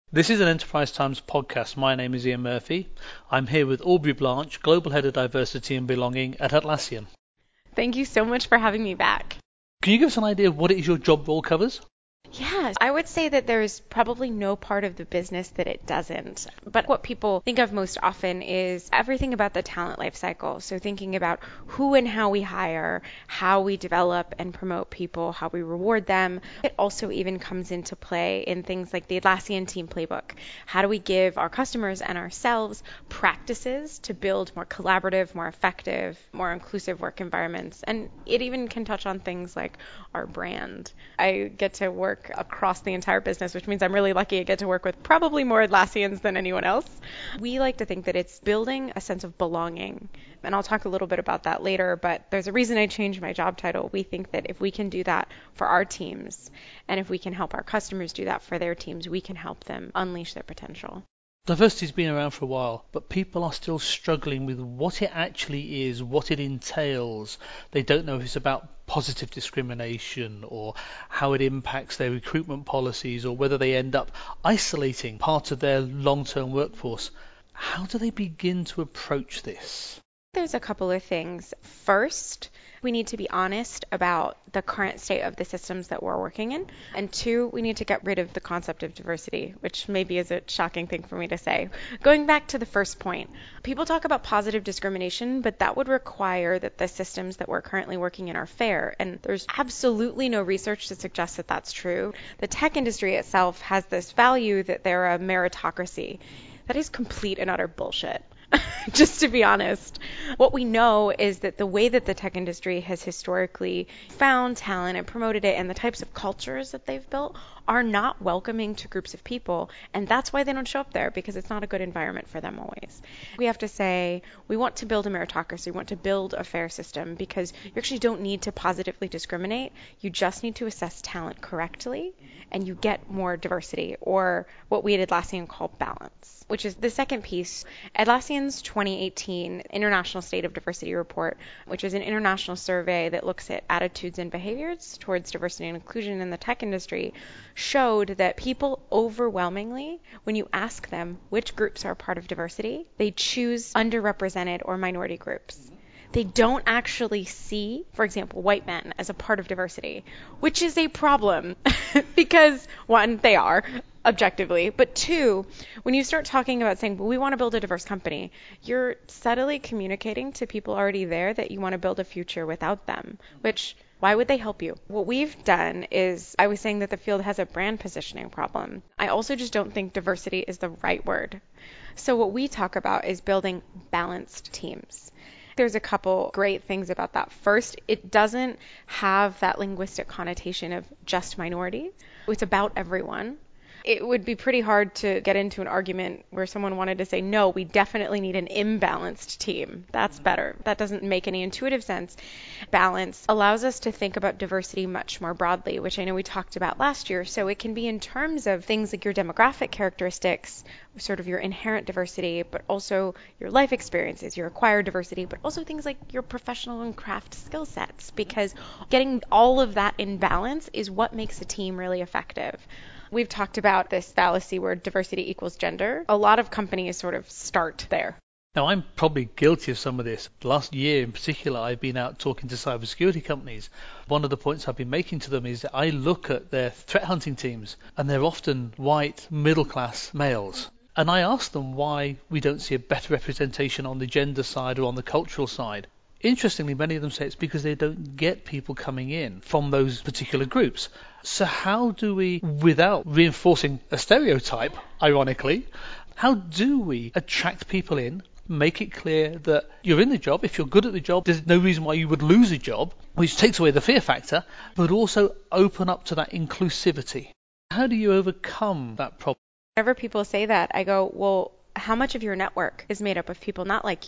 This is an Enterprise Times podcast. My name is Ian Murphy. I'm here with Aubrey Blanche, Global Head of Diversity and Belonging at Atlassian. Thank you so much for having me back. Can you give us an idea of what it is your job role covers? Yes, I would say that there's probably no part of the business that it doesn't. But what people think of most often is everything about the talent life cycle. So thinking about who and how we hire, how we develop and promote people, how we reward them. It also even comes into play in things like the Atlassian Team Playbook. How do we give our customers and ourselves practices to build more collaborative, more effective, more inclusive work environments? And it even can touch on things like our brand. I get to work across the entire business, which means I'm really lucky I get to work with probably more Atlassians than anyone else. We like to think that it's building a sense of belonging. And I'll talk a little bit about that later, but there's a reason I changed my job title. We think that if we can do that for our teams, and if we can help our customers do that for their teams, we can help them unleash their potential. Diversity's been around for a while, but people are still struggling with what it actually is, what it entails. They don't know if it's about positive discrimination or how it impacts their recruitment policies or whether they end up isolating part of their long-term workforce. How do they begin to approach this? There's a couple of things. First, we need to be honest about the current state of the systems that we're working in. And two, we need to get rid of the concept of diversity, which maybe is a shocking thing for me to say. Going back to the first point, people talk about positive discrimination, but that would require that the systems that we're currently working in are fair. And there's absolutely no research to suggest that that's true. The tech industry itself has this value that they're a meritocracy. That is complete and utter bullshit. Just to be honest, what we know is that the way that the tech industry has historically found talent and promoted it and the types of cultures that they've built are not welcoming to groups of people. And that's why they don't show up there, because it's not a good environment for them always. We have to say, we want to build a meritocracy. We want to build a fair system because you actually don't need to positively discriminate. You just need to assess talent correctly and you get more diversity, or what we at Atlassian call balance, which is the second piece. Atlassian's 2018 International State of Diversity Report, which is an international survey that looks at attitudes and behaviors towards diversity and inclusion in the tech industry, showed that people overwhelmingly, when you ask them which groups are part of diversity, they choose underrepresented or minority groups. They don't actually see, for example, white men as a part of diversity, which is a problem because, one, they are objectively, but two, when you start talking about saying, well, we want to build a diverse company, you're subtly communicating to people already there that you want to build a future without them, which why would they help you? What we've done is, I was saying that the field has a brand positioning problem. I also just don't think diversity is the right word. So what we talk about is building balanced teams. There's a couple great things about that. First, it doesn't have that linguistic connotation of just minority. It's about everyone. It would be pretty hard to get into an argument where someone wanted to say, no, we definitely need an imbalanced team. That's better. That doesn't make any intuitive sense. Balance allows us to think about diversity much more broadly, which I know we talked about last year. So it can be in terms of things like your demographic characteristics, sort of your inherent diversity, but also your life experiences, your acquired diversity, but also things like your professional and craft skill sets, because getting all of that in balance is what makes a team really effective. We've talked about this fallacy where diversity equals gender. A lot of companies sort of start there. Now, I'm probably guilty of some of this. Last year in particular, I've been out talking to cybersecurity companies. One of the points I've been making to them is that I look at their threat hunting teams, and they're often white, middle-class males. And I ask them why we don't see a better representation on the gender side or on the cultural side. Interestingly, many of them say it's because they don't get people coming in from those particular groups. So how do we, without reinforcing a stereotype, ironically, how do we attract people in, make it clear that you're in the job, if you're good at the job, there's no reason why you would lose a job, which takes away the fear factor, but also open up to that inclusivity? How do you overcome that problem? Whenever people say that, I go, well, how much of your network is made up of people not like you?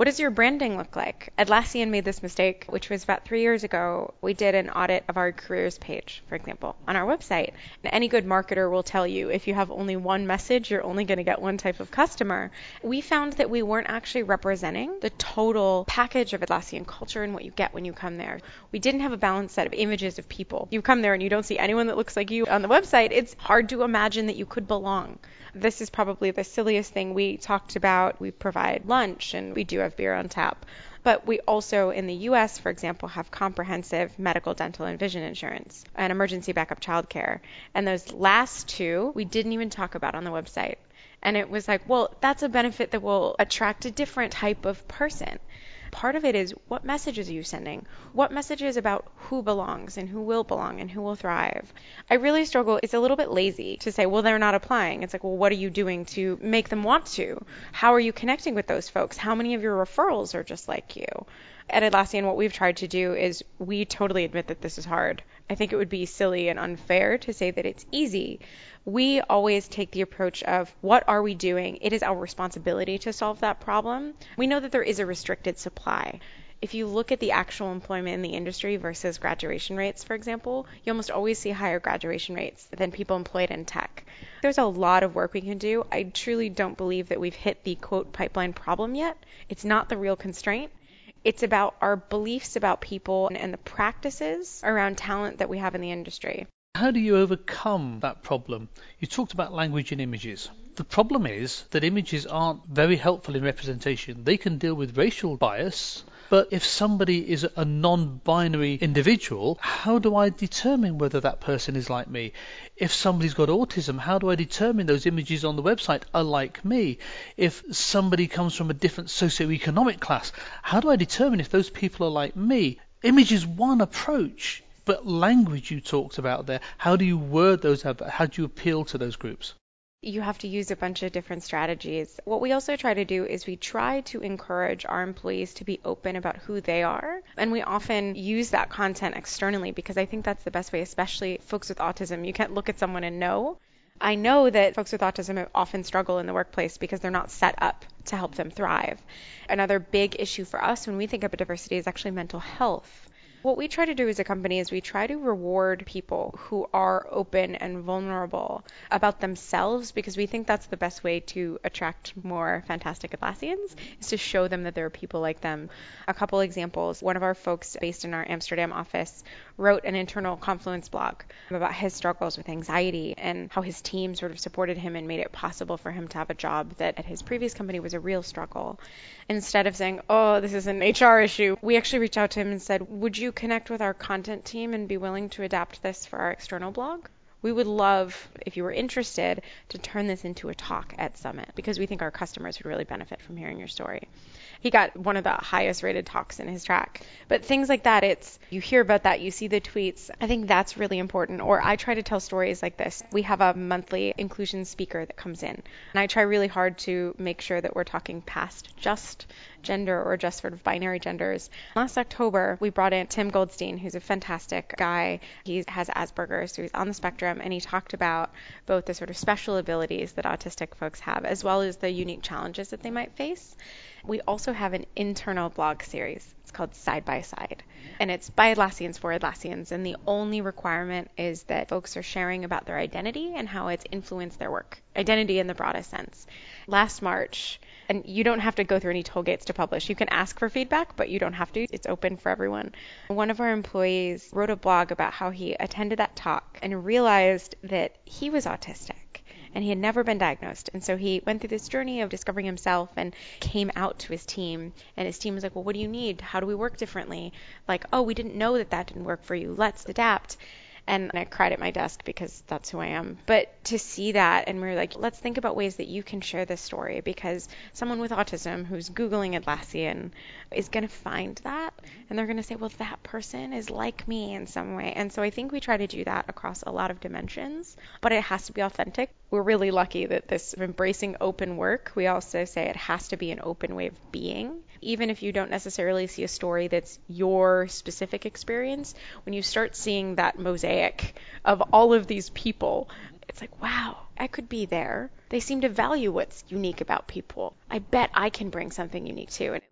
What does your branding look like? Atlassian made this mistake, which was about 3 years ago. We did an audit of our careers page, for example, on our website. And any good marketer will tell you if you have only one message, you're only going to get one type of customer. We found that we weren't actually representing the total package of Atlassian culture and what you get when you come there. We didn't have a balanced set of images of people. You come there and you don't see anyone that looks like you on the website. It's hard to imagine that you could belong. This is probably the silliest thing we talked about. We provide lunch and we do have beer on tap. But we also, in the US, for example, have comprehensive medical, dental, and vision insurance and emergency backup childcare. And those last two, we didn't even talk about on the website. And it was like, well, that's a benefit that will attract a different type of person. Part of it is, what messages are you sending? What messages about who belongs and who will belong and who will thrive? I really struggle. It's a little bit lazy to say, well, they're not applying. It's like, well, what are you doing to make them want to? How are you connecting with those folks? How many of your referrals are just like you? At Atlassian, what we've tried to do is we totally admit that this is hard. I think it would be silly and unfair to say that it's easy. We always take the approach of, what are we doing? It is our responsibility to solve that problem. We know that there is a restricted supply. If you look at the actual employment in the industry versus graduation rates, for example, you almost always see higher graduation rates than people employed in tech. There's a lot of work we can do. I truly don't believe that we've hit the, quote, pipeline problem yet. It's not the real constraint. It's about our beliefs about people and the practices around talent that we have in the industry. How do you overcome that problem? You talked about language and images. The problem is that images aren't very helpful in representation. They can deal with racial bias, but if somebody is a non-binary individual, how do I determine whether that person is like me? If somebody's got autism, how do I determine those images on the website are like me? If somebody comes from a different socioeconomic class, how do I determine if those people are like me? Image is one approach. But language you talked about there, how do you word those out? How do you appeal to those groups? You have to use a bunch of different strategies. What we also try to do is we try to encourage our employees to be open about who they are. And we often use that content externally because I think that's the best way, especially folks with autism. You can't look at someone and know. I know that folks with autism often struggle in the workplace because they're not set up to help them thrive. Another big issue for us when we think about diversity is actually mental health. What we try to do as a company is we try to reward people who are open and vulnerable about themselves because we think that's the best way to attract more fantastic Atlassians, is to show them that there are people like them. A couple examples. One of our folks based in our Amsterdam office wrote an internal Confluence blog about his struggles with anxiety and how his team sort of supported him and made it possible for him to have a job that at his previous company was a real struggle. Instead of saying, oh, this is an HR issue, we actually reached out to him and said, would you connect with our content team and be willing to adapt this for our external blog? We would love, if you were interested, to turn this into a talk at Summit because we think our customers would really benefit from hearing your story. He got one of the highest rated talks in his track. But things like that, it's, you hear about that, you see the tweets. I think that's really important. Or I try to tell stories like this. We have a monthly inclusion speaker that comes in. And I try really hard to make sure that we're talking past just gender or just sort of binary genders. Last October, we brought in Tim Goldstein, who's a fantastic guy. He has Asperger's, so he's on the spectrum, and he talked about both the sort of special abilities that autistic folks have, as well as the unique challenges that they might face. We also have an internal blog series. It's called Side by Side, and it's by Atlassians for Atlassians, and the only requirement is that folks are sharing about their identity and how it's influenced their work. Identity in the broadest sense. Last March, and you don't have to go through any toll gates to publish. You can ask for feedback, but you don't have to. It's open for everyone. One of our employees wrote a blog about how he attended that talk and realized that he was autistic. And he had never been diagnosed. And so he went through this journey of discovering himself and came out to his team. And his team was like, well, what do you need? How do we work differently? Like, oh, we didn't know that that didn't work for you. Let's adapt. And I cried at my desk because that's who I am. But to see that, and we were like, let's think about ways that you can share this story, because someone with autism who's Googling Atlassian is going to find that, and they're going to say, well, that person is like me in some way. And so I think we try to do that across a lot of dimensions, but it has to be authentic. We're really lucky that this embracing open work, we also say it has to be an open way of being. Even if you don't necessarily see a story that's your specific experience, when you start seeing that mosaic of all of these people, it's like, wow, I could be there. They seem to value what's unique about people. I bet I can bring something unique too.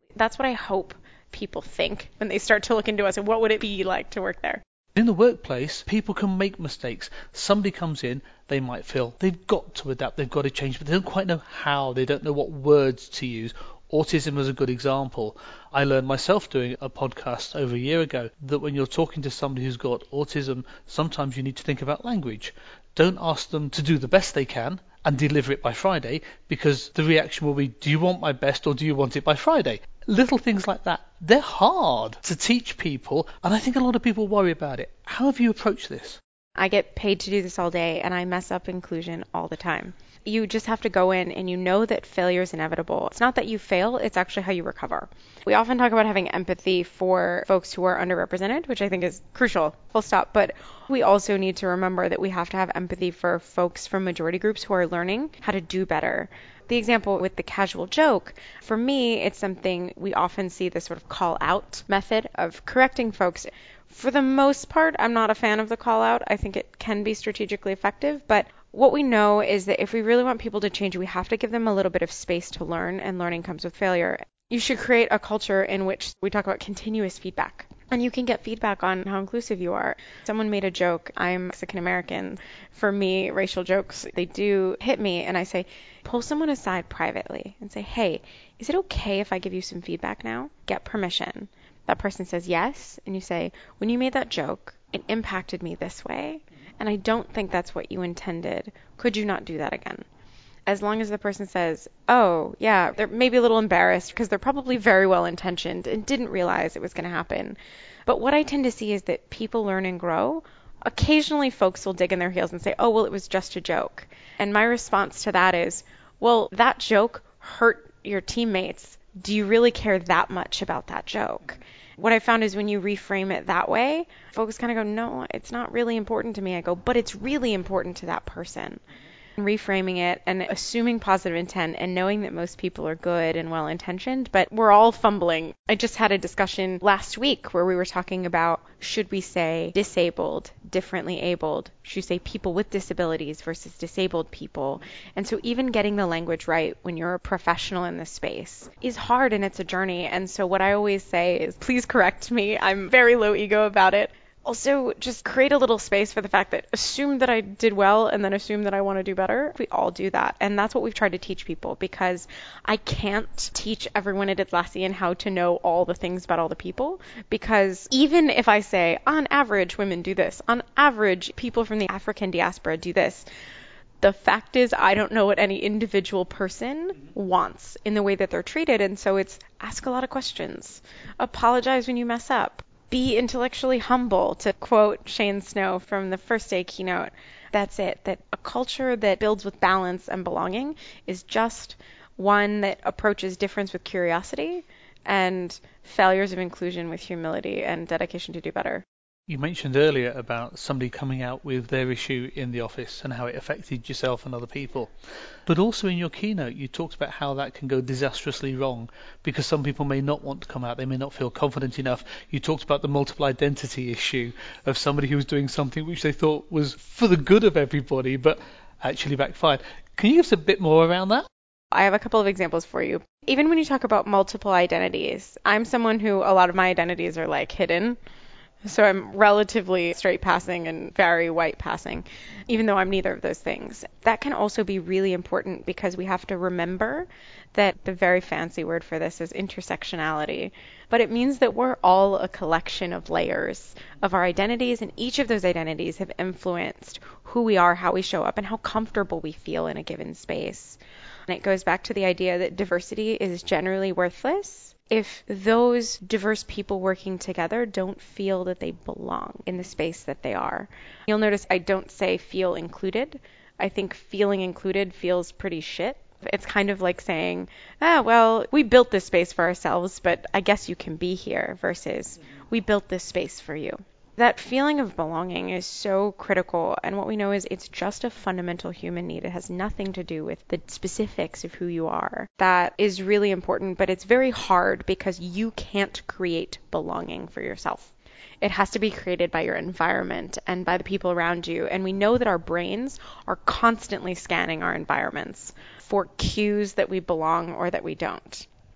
That's what I hope people think when they start to look into us and what would it be like to work there. In the workplace, people can make mistakes. Somebody comes in, they might feel they've got to adapt, they've got to change, but they don't quite know how, they don't know what words to use. Autism is a good example. I learned myself doing a podcast over a year ago that when you're talking to somebody who's got autism, sometimes you need to think about language. Don't ask them to do the best they can and deliver it by Friday, because the reaction will be, do you want my best or do you want it by Friday? Little things like that, they're hard to teach people, and I think a lot of people worry about it. How have you approached this? I get paid to do this all day, and I mess up inclusion all the time. You just have to go in and you know that failure is inevitable. It's not that you fail, it's actually how you recover. We often talk about having empathy for folks who are underrepresented, which I think is crucial, full stop. But we also need to remember that we have to have empathy for folks from majority groups who are learning how to do better. The example with the casual joke, for me, it's something we often see this sort of call out method of correcting folks. For the most part, I'm not a fan of the call out. I think it can be strategically effective, but what we know is that if we really want people to change, we have to give them a little bit of space to learn, and learning comes with failure. You should create a culture in which we talk about continuous feedback. And you can get feedback on how inclusive you are. Someone made a joke. I'm Mexican American. For me, racial jokes, they do hit me. And I say, pull someone aside privately and say, hey, is it okay if I give you some feedback now? Get permission. That person says yes. And you say, when you made that joke, it impacted me this way. And I don't think that's what you intended. Could you not do that again? As long as the person says, oh, yeah, they're maybe a little embarrassed because they're probably very well intentioned and didn't realize it was going to happen. But what I tend to see is that people learn and grow. Occasionally, folks will dig in their heels and say, oh, well, it was just a joke. And my response to that is, well, that joke hurt your teammates. Do you really care that much about that joke? What I found is when you reframe it that way, folks kind of go, no, it's not really important to me. I go, but it's really important to that person. Reframing it and assuming positive intent and knowing that most people are good and well-intentioned, but we're all fumbling. I just had a discussion last week where we were talking about, should we say disabled, differently abled? Should we say people with disabilities versus disabled people? And so even getting the language right when you're a professional in this space is hard, and it's a journey. And so what I always say is, please correct me. I'm very low ego about it. Also, just create a little space for the fact that assume that I did well and then assume that I want to do better. We all do that. And that's what we've tried to teach people, because I can't teach everyone at Atlassian how to know all the things about all the people. Because even if I say, on average, women do this, on average, people from the African diaspora do this, the fact is I don't know what any individual person wants in the way that they're treated. And so it's ask a lot of questions. Apologize when you mess up. Be intellectually humble, to quote Shane Snow from the first day keynote. That's it. That a culture that builds with balance and belonging is just one that approaches difference with curiosity and failures of inclusion with humility and dedication to do better. You mentioned earlier about somebody coming out with their issue in the office and how it affected yourself and other people. But also in your keynote, you talked about how that can go disastrously wrong because some people may not want to come out. They may not feel confident enough. You talked about the multiple identity issue of somebody who was doing something which they thought was for the good of everybody, but actually backfired. Can you give us a bit more around that? I have a couple of examples for you. Even when you talk about multiple identities, I'm someone who a lot of my identities are like hidden. So I'm relatively straight passing and very white passing, even though I'm neither of those things. That can also be really important because we have to remember that the very fancy word for this is intersectionality. But it means that we're all a collection of layers of our identities, and each of those identities have influenced who we are, how we show up, and how comfortable we feel in a given space. And it goes back to the idea that diversity is generally worthless if those diverse people working together don't feel that they belong in the space that they are. You'll notice I don't say feel included. I think feeling included feels pretty shit. It's kind of like saying, well, we built this space for ourselves, but I guess you can be here, versus we built this space for you. That feeling of belonging is so critical, and what we know is it's just a fundamental human need. It has nothing to do with the specifics of who you are. That is really important, but it's very hard because you can't create belonging for yourself. It has to be created by your environment and by the people around you, and we know that our brains are constantly scanning our environments for cues that we belong or that we don't.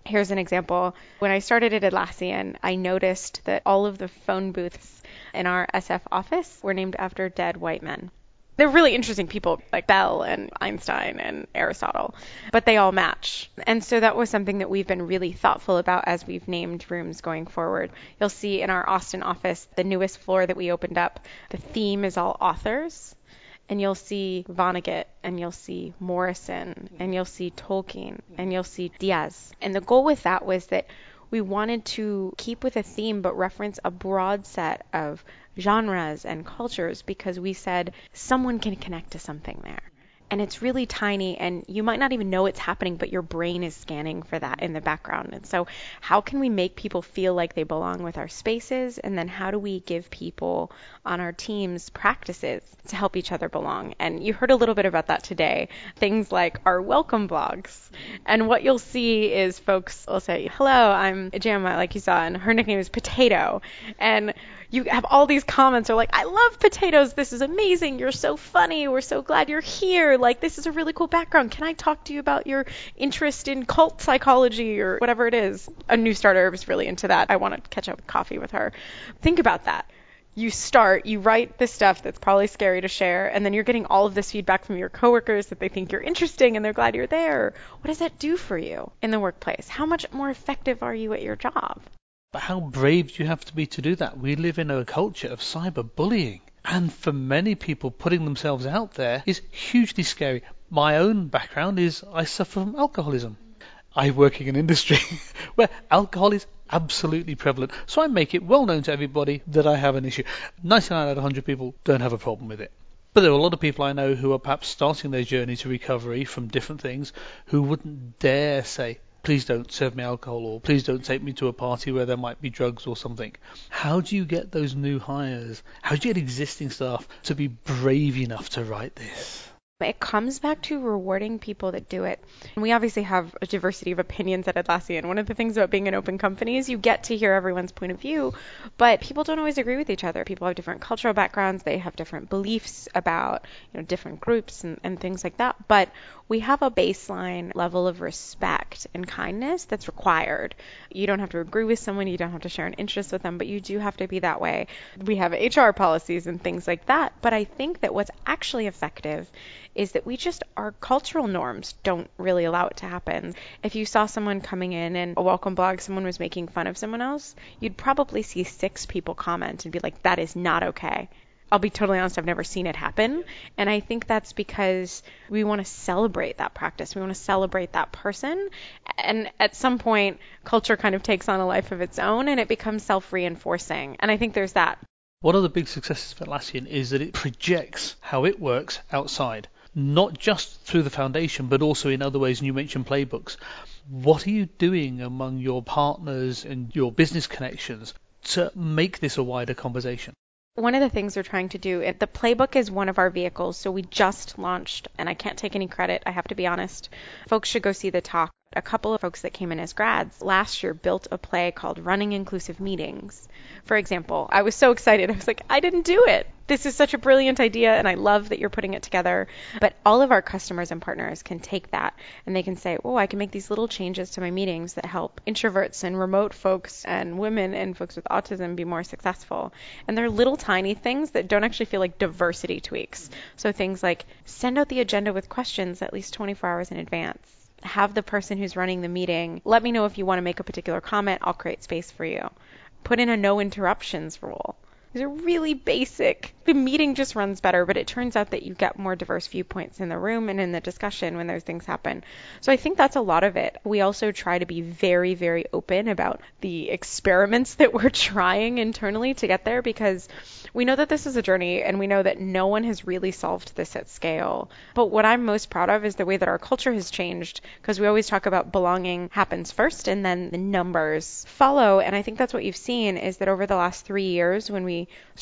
Here's an example. When I started at Atlassian, I noticed that all of the phone booths in our SF office were named after dead white men. They're really interesting people like Bell and Einstein and Aristotle, but they all match. And so that was something that we've been really thoughtful about as we've named rooms going forward. You'll see in our Austin office, the newest floor that we opened up, the theme is all authors. And you'll see Vonnegut, and you'll see Morrison, and you'll see Tolkien, and you'll see Diaz. And the goal with that was that we wanted to keep with a theme but reference a broad set of genres and cultures because we said someone can connect to something there. And it's really tiny, and you might not even know it's happening, but your brain is scanning for that in the background. And so how can we make people feel like they belong with our spaces? And then how do we give people on our teams practices to help each other belong? And you heard a little bit about that today. Things like our welcome blogs. And what you'll see is folks will say, hello, I'm Jamma, like you saw, and her nickname is Potato. And you have all these comments are like, I love potatoes. This is amazing. You're so funny. We're so glad you're here. Like, this is a really cool background. Can I talk to you about your interest in cult psychology or whatever it is? A new starter was really into that. I want to catch up with coffee with her. Think about that. You write this stuff that's probably scary to share, and then you're getting all of this feedback from your coworkers that they think you're interesting and they're glad you're there. What does that do for you in the workplace? How much more effective are you at your job? But how brave do you have to be to do that? We live in a culture of cyberbullying. And for many people, putting themselves out there is hugely scary. My own background is I suffer from alcoholism. I work in an industry where alcohol is absolutely prevalent. So I make it well known to everybody that I have an issue. 99 out of 100 people don't have a problem with it. But there are a lot of people I know who are perhaps starting their journey to recovery from different things who wouldn't dare say, please don't serve me alcohol, or please don't take me to a party where there might be drugs or something. How do you get those new hires? How do you get existing staff to be brave enough to write this? It comes back to rewarding people that do it. And we obviously have a diversity of opinions at Atlassian. One of the things about being an open company is you get to hear everyone's point of view, but people don't always agree with each other. People have different cultural backgrounds. They have different beliefs about, different groups and things like that. But we have a baseline level of respect and kindness that's required. You don't have to agree with someone. You don't have to share an interest with them, but you do have to be that way. We have HR policies and things like that. But I think that what's actually effective is that our cultural norms don't really allow it to happen. If you saw someone coming in and a welcome blog, someone was making fun of someone else, you'd probably see 6 people comment and be like, that is not okay. I'll be totally honest, I've never seen it happen. And I think that's because we want to celebrate that practice. We want to celebrate that person. And at some point, culture kind of takes on a life of its own and it becomes self-reinforcing. And I think there's that. One of the big successes of Atlassian is that it projects how it works outside. Not just through the foundation, but also in other ways. And you mentioned playbooks. What are you doing among your partners and your business connections to make this a wider conversation? One of the things we're trying to do, the playbook is one of our vehicles. So we just launched, and I can't take any credit, I have to be honest. Folks should go see the talk. A couple of folks that came in as grads last year built a play called Running Inclusive Meetings. For example, I was so excited. I was like, I didn't do it. This is such a brilliant idea, and I love that you're putting it together. But all of our customers and partners can take that, and they can say, oh, I can make these little changes to my meetings that help introverts and remote folks and women and folks with autism be more successful. And they're little tiny things that don't actually feel like diversity tweaks. So things like send out the agenda with questions at least 24 hours in advance. Have the person who's running the meeting let me know if you want to make a particular comment. I'll create space for you. Put in a no interruptions rule. These are really basic. The meeting just runs better, but it turns out that you get more diverse viewpoints in the room and in the discussion when those things happen. So I think that's a lot of it. We also try to be very, very open about the experiments that we're trying internally to get there, because we know that this is a journey and we know that no one has really solved this at scale. But what I'm most proud of is the way that our culture has changed, because we always talk about belonging happens first and then the numbers follow. And I think that's what you've seen is that over the last 3 years, when we started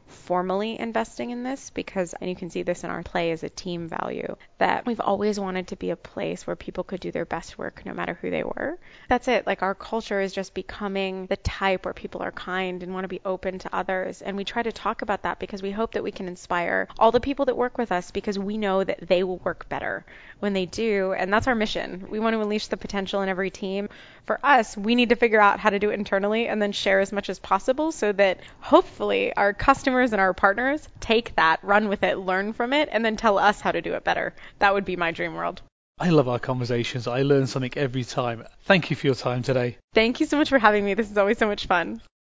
formally investing in this because, and you can see this in our play as a team value, that we've always wanted to be a place where people could do their best work no matter who they were. That's it. Like, our culture is just becoming the type where people are kind and want to be open to others. And we try to talk about that because we hope that we can inspire all the people that work with us, because we know that they will work better when they do. And that's our mission. We want to unleash the potential in every team. For us, we need to figure out how to do it internally and then share as much as possible so that hopefully our customers and our partners take that, run with it, learn from it, and then tell us how to do it better. That would be my dream world. I love our conversations. I learn something every time. Thank you for your time today. Thank you so much for having me. This is always so much fun.